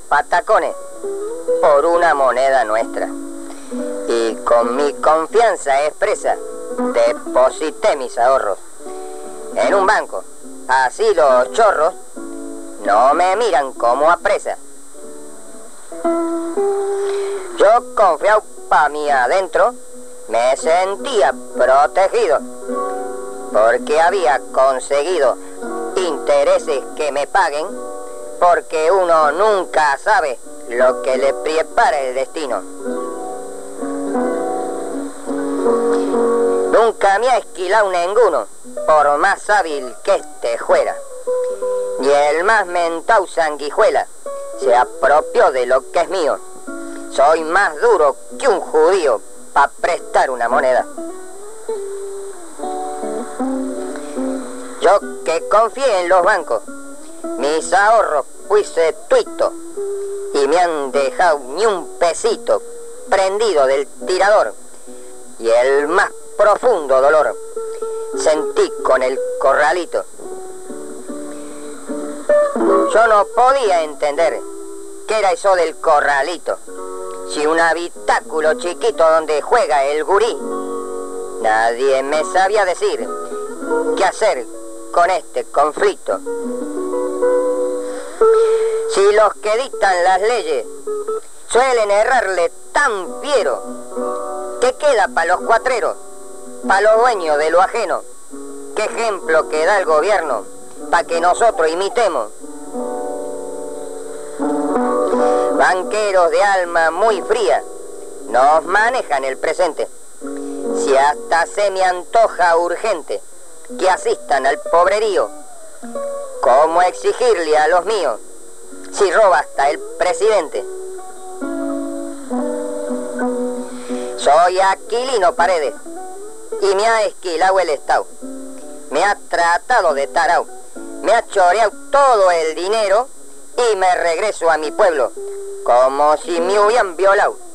patacones por una moneda nuestra. Y con mi confianza expresa deposité mis ahorros en un banco. Así los chorros no me miran como a presa. Yo, confiado pa' mí adentro, me sentía protegido, porque había conseguido intereses que me paguen, porque uno nunca sabe lo que le prepara el destino. Nunca me ha esquilado ninguno, por más hábil que este fuera, y el más mentao sanguijuela se apropió de lo que es mío. Soy más duro que un judío pa' prestar una moneda. Yo que confié en los bancos, mis ahorros puse tuito y me han dejado ni un pesito prendido del tirador, y el más profundo dolor sentí con el corralito. Yo no podía entender qué era eso del corralito, si un habitáculo chiquito donde juega el gurí. Nadie me sabía decir qué hacer con este conflicto. Si los que dictan las leyes suelen errarle tan fiero, ¿qué queda para los cuatreros, para los dueños de lo ajeno? ¿Qué ejemplo que da el gobierno para que nosotros imitemos? Banqueros de alma muy fría nos manejan el presente. Si hasta se me antoja urgente que asistan al pobrerío, ¿cómo exigirle a los míos si roba hasta el presidente? Soy Aquilino Paredes y me ha esquilado el Estado. Me ha tratado de tarao, me ha choreado todo el dinero y me regreso a mi pueblo como si me hubieran violado.